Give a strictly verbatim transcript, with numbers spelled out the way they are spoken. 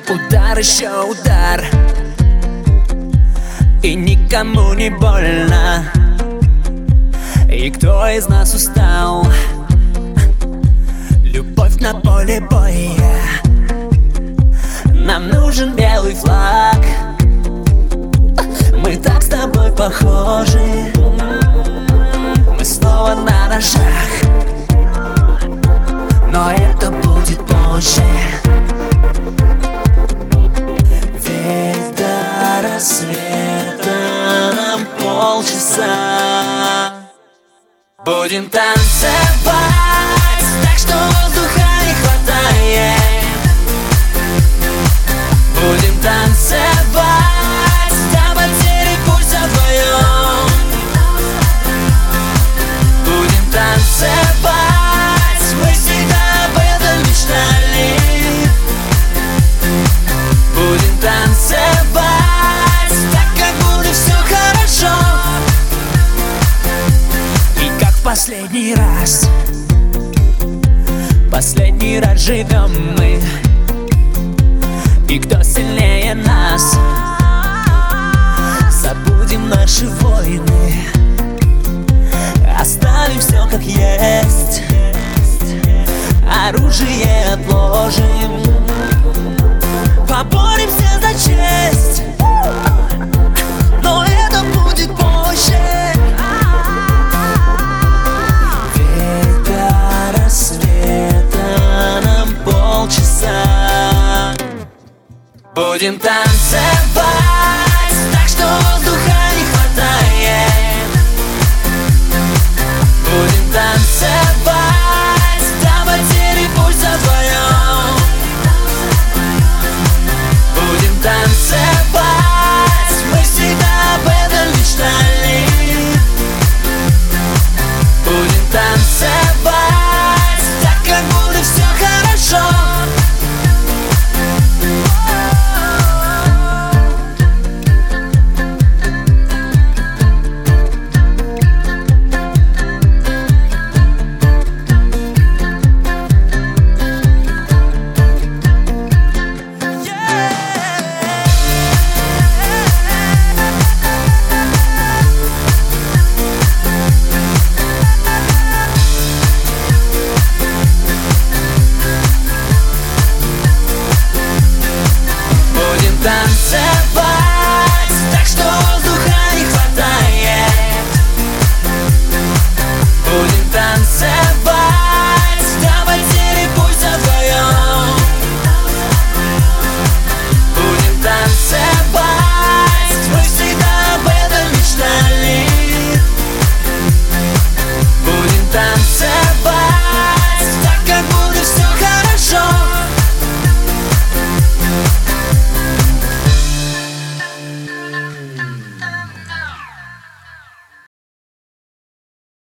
Удар, еще удар, и никому не больно. И кто из нас устал? Любовь на поле боя. Нам нужен белый флаг. Мы так с тобой похожи. Мы снова на ножах, но это будет позже. Ведь до рассвета нам полчаса. Будем танцевать, так что воздуха не хватает. Будем танцевать до потери пульса вдвоем. Будем танцевать, мы всегда об этом мечтали. Будем танцевать, так как будет все хорошо. И как в последний раз, последний раз живем мы. И кто сильнее нас? Забудем наши войны, оставим все как есть. Оружие отложим, поборемся за честь. Но это будет позже. Ведь до рассвета нам полчаса. Будем танцевать, так что воздуха не хватает. Будем танцевать.